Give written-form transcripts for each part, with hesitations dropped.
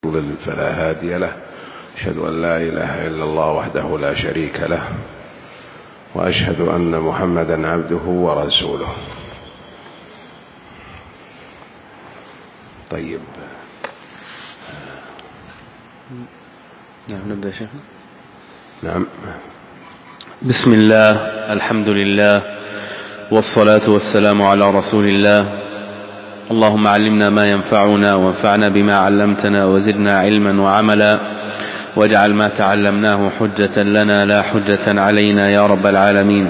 يضلل فلا هادي له. أشهد أن لا إله إلا الله وحده لا شريك له، وأشهد أن محمدا عبده ورسوله. طيب، نعم نبدأ شيخ. نعم. بسم الله، الحمد لله، والصلاة والسلام على رسول الله. اللهم علمنا ما ينفعنا وانفعنا بما علمتنا وزدنا علما وعملا، واجعل ما تعلمناه حجة لنا لا حجة علينا يا رب العالمين.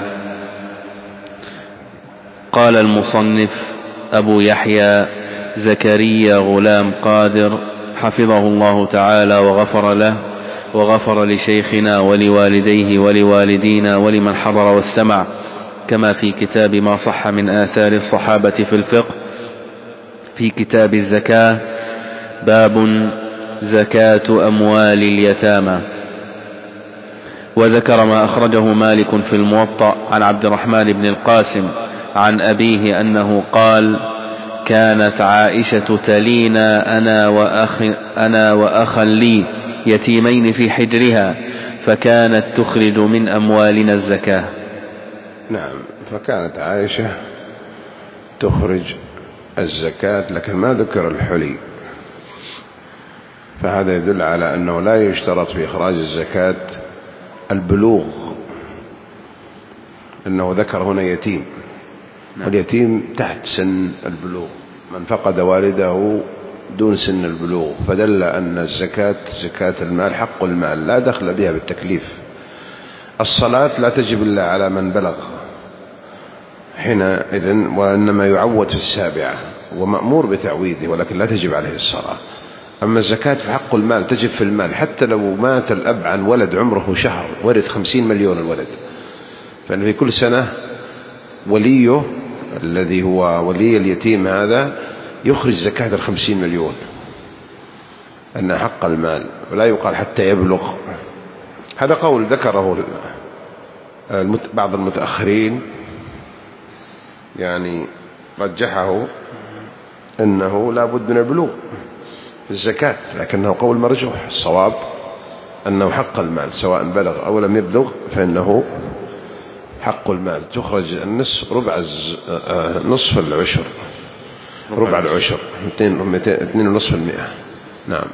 قال المصنف أبو يحيى زكريا غلام قادر حفظه الله تعالى وغفر له، وغفر لشيخنا ولوالديه ولوالدينا ولمن حضر واستمع، كما في كتاب ما صح من آثار الصحابة في الفقه في كتاب الزكاة، باب زكاة أموال اليتامى. وذكر ما أخرجه مالك في الموطأ عن عبد الرحمن بن القاسم عن أبيه أنه قال: كانت عائشة تلينا أنا وأخا لي يتيمين في حجرها، فكانت تخرج من أموالنا الزكاة. نعم، فكانت عائشة تخرج الزكاة، لكن ما ذكر الحلي، فهذا يدل على أنه لا يشترط في إخراج الزكاة البلوغ، أنه ذكر هنا يتيم، واليتيم تحت سن البلوغ، من فقد والده دون سن البلوغ، فدل أن الزكاة زكاة المال حق المال لا دخل بها بالتكليف. الصلاة لا تجب إلا على من بلغ حينئذ، وإنما يعود في السابعة ومأمور بتعويده، ولكن لا تجب عليه الصلاة. أما الزكاة في حق المال تجب في المال، حتى لو مات الأب عن ولد عمره شهر ورث 50 مليون الولد، فإن في كل سنة وليه الذي هو ولي اليتيم هذا يخرج زكاة 50 مليون، أنها حق المال، ولا يقال حتى يبلغ. هذا قول ذكره بعض المتأخرين، يعني رجحه أنه لا بد من البلوغ في الزكاة، لكنه قول مرجوح. الصواب أنه حق المال سواء بلغ أو لم يبلغ، فإنه حق المال. تخرج النصف نصف العشر، ربع العشر 2.5%. نعم.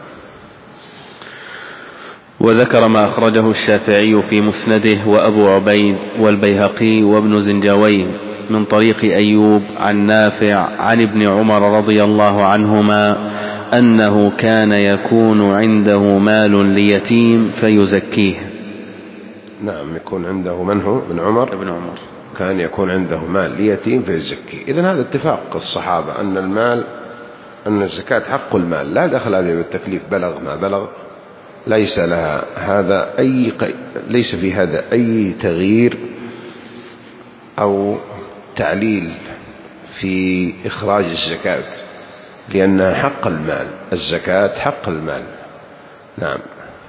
وذكر ما أخرجه الشافعي في مسنده وأبو عبيد والبيهقي وابن زنجاوين من طريق أيوب عن نافع عن ابن عمر رضي الله عنهما أنه كان يكون عنده مال ليتيم فيزكيه. نعم، يكون عنده من هو؟ ابن عمر. كان يكون عنده مال ليتيم فيزكيه. إذن هذا اتفاق الصحابة أن المال، أن الزكاة حق المال لا دخل به بالتكليف، بلغ ما بلغ، ليس لها هذا ليس في هذا أي تغيير أو تعليل في إخراج الزكاة، لأنها حق المال، الزكاة حق المال. نعم.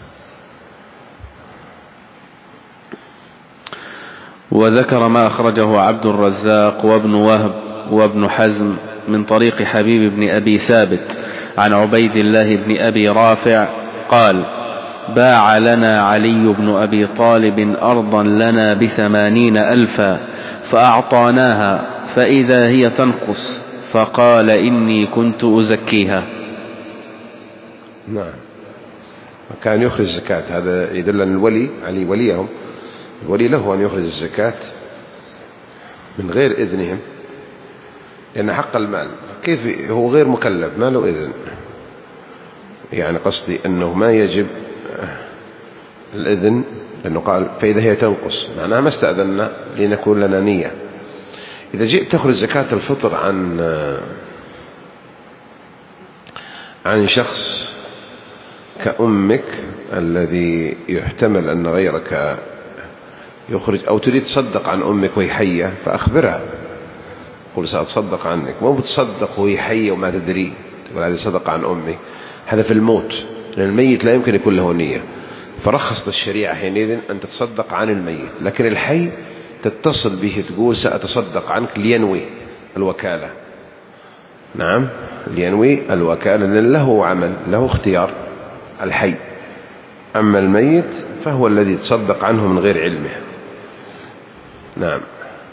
وذكر ما أخرجه عبد الرزاق وابن وهب وابن حزم من طريق حبيب بن أبي ثابت عن عبيد الله بن أبي رافع قال: باع لنا علي بن أبي طالب أرضا لنا ب80,000 فأعطاناها، فإذا هي تنقص، فقال: إني كنت أزكيها. نعم، كان يخرج الزكاة. هذا يدل أن الولي علي وليهم، الولي له أن يخرج الزكاة من غير إذنهم، لأن حق المال. كيف هو غير مكلف، ما له إذن؟ يعني قصدي أنه ما يجب الإذن، لأنه قال فإذا هي تنقص، معناها ما استأذننا لنكون لنا نية. إذا جئت تخرج زكاة الفطر عن شخص كأمك الذي يحتمل أن غيرك يخرج، أو تريد تصدق عن أمك وهي حية، فأخبرها، قل سأتصدق عنك، مو بتصدق وهي حية وما تدري، تقول هذه صدقة عن أمي. هذا في الموت، لأن الميت لا يمكن يكون له نية، فرخصت الشريعة حينئذ أن تتصدق عن الميت. لكن الحي تتصل به تقول سأتصدق عنك لينوي الوكالة. نعم، لينوي الوكالة، لأن له عمل، له اختيار، الحي، أما الميت فهو الذي تصدق عنه من غير علمه. نعم.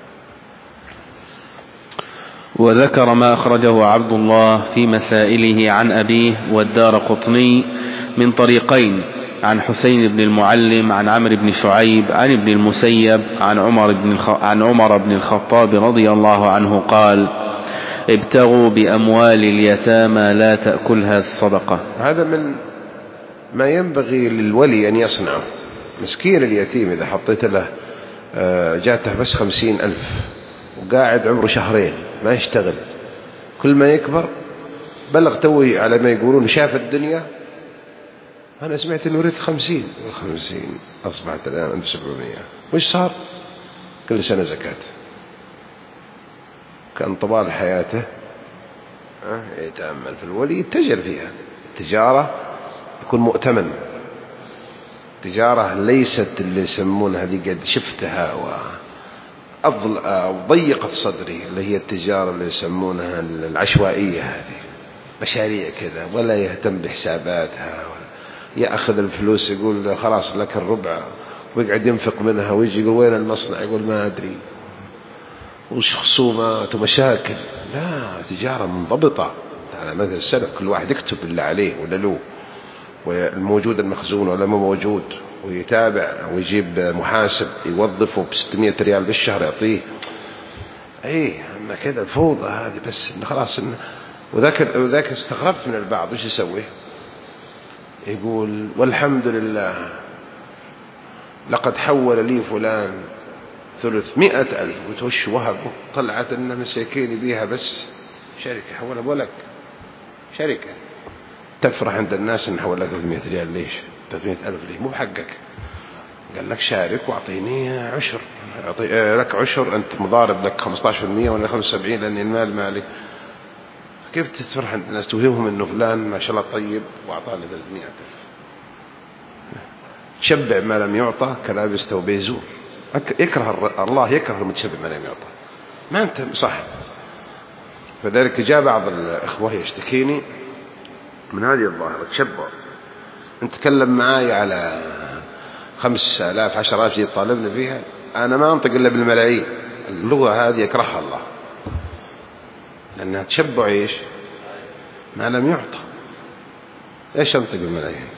وذكر ما أخرجه عبد الله في مسائله عن أبيه والدارقطني من طريقين، عن حسين بن المعلم عن عمرو بن شعيب عن ابن المسيب عن عمر بن الخطاب رضي الله عنه قال: ابتغوا بأموال اليتامى لا تأكلها الصدقة. هذا من ما ينبغي للولي أن يصنعه. مسكين اليتيم إذا حطيت له جاته بس 50,000 وقاعد عمره شهرين ما يشتغل، كل ما يكبر بلغ توي على ما يقولون شاف الدنيا. أنا سمعت أنه يريد 50 أصبحت الآن عند 700. وش صار؟ كل سنة زكاة. كان طوال حياته يتأمل في الولي، يتجر فيها تجارة يكون مؤتمن، تجارة ليست اللي يسمونها هذه قد شفتها وضيقت صدري، اللي هي التجارة اللي يسمونها العشوائية، هذه مشاريع كذا ولا يهتم بحساباتها، يأخذ الفلوس يقول خلاص لك الربع ويقعد ينفق منها، ويجي يقول وين المصنع، يقول ما أدري، وش خصومات ومشاكل. لا، تجارة منضبطة على مدى السنة، كل واحد يكتب اللي عليه ولا له، والموجود المخزون ولا مو موجود، ويتابع ويجيب محاسب يوظفه ب600 ريال بالشهر يعطيه. أما كذا الفوضى هذه بس خلاص. وذاك استغربت من البعض وش يسوي، يقول والحمد لله لقد حول لي فلان 300,000. قلت وش وهبه؟ طلعت أنه مساكين بيها بس شركة، حولها بولك شركة. تفرح عند الناس أن حولها 300 ريال. ليش 300,000 ليه؟ مو بحقك. قال لك شارك واعطيني عشر، لك عشر، أنت مضارب لك 15% ولا 75 لأن المال مالي. كيف تفرح عند الناس توهمهم أنه فلان ما شاء الله طيب وأعطاني 300,000؟ تشبع ما لم يعطى كلابس ثوب يزور. الله يكره المتشبع ما لم يعطى، ما أنت صح. فذلك جاء بعض الإخوة يشتكيني من هذه الظاهرة، تشبع. أنت تكلم معاي على 5,000 10,000 يطالبني فيها، أنا ما أنطق إلا بالملايين. اللغة هذه يكرهها الله، لأنها تشبع إيش ما لم يعطى. إيش أنطق بالملايين؟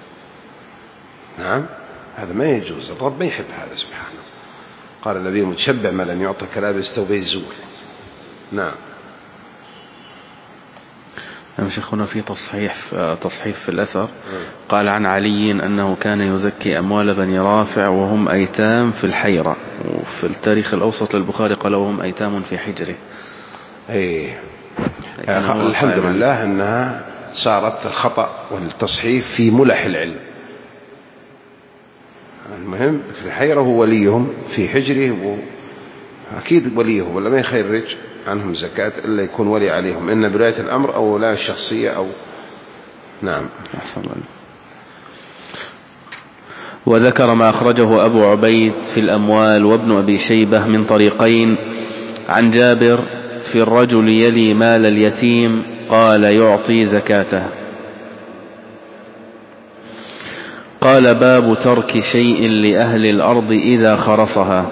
نعم، هذا ما يجوز. الرب ما يحب هذا سبحانه. قال النبي متشبع ما لم يعطى كلابس ثوبي الزور. نعم. شيخنا في تصحيف في الأثر قال عن علي أنه كان يزكي أموال بني رافع وهم أيتام في الحيرة، وفي التاريخ الأوسط للبخاري قال وهم أيتام في حجره. الحمد لله أنها صارت الخطأ والتصحيف في ملح العلم. المهم في الحيرة هو وليهم، في حجره أكيد وليهم، ولا ما يخرج عنهم زكاة إلا يكون ولي عليهم، إن براية الأمر أو ولاية الشخصية أو. نعم. وذكر ما أخرجه أبو عبيد في الأموال وابن أبي شيبة من طريقين عن جابر في الرجل يلي مال اليتيم قال يعطي زكاته. قال باب ترك شيء لأهل الأرض إذا خرصها.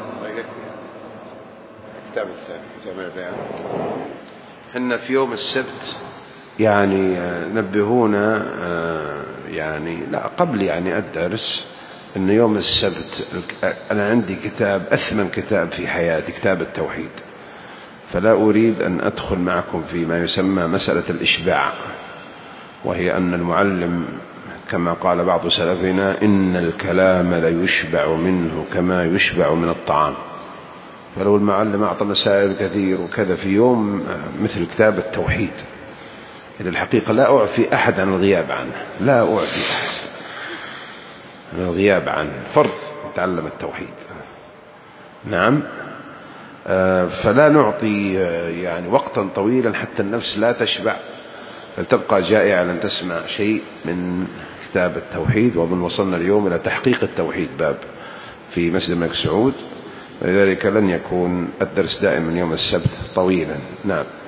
حنا في يوم السبت يعني نبهونا يعني لا قبل يعني الدرس أن يوم السبت أنا عندي كتاب أثمن كتاب في حياتي، كتاب التوحيد، فلا أريد أن أدخل معكم فيما يسمى مسألة الإشباع، وهي أن المعلم كما قال بعض سلفنا إن الكلام لا يشبع منه كما يشبع من الطعام. فلو المعلم أعطى مسائل كثير وكذا في يوم مثل كتاب التوحيد، إذا الحقيقة لا أعفي أحد عن الغياب عنه، لا أعفي أحد عن الغياب عنه، فرض يتعلم التوحيد. نعم. فلا نعطي يعني وقتا طويلا حتى النفس لا تشبع، فلتبقى جائعة لن تسمع شيء من كتاب التوحيد. ومن وصلنا اليوم إلى تحقيق التوحيد باب في مسجد الملك سعود، ولذلك لن يكون الدرس دائما يوم السبت طويلا. نعم.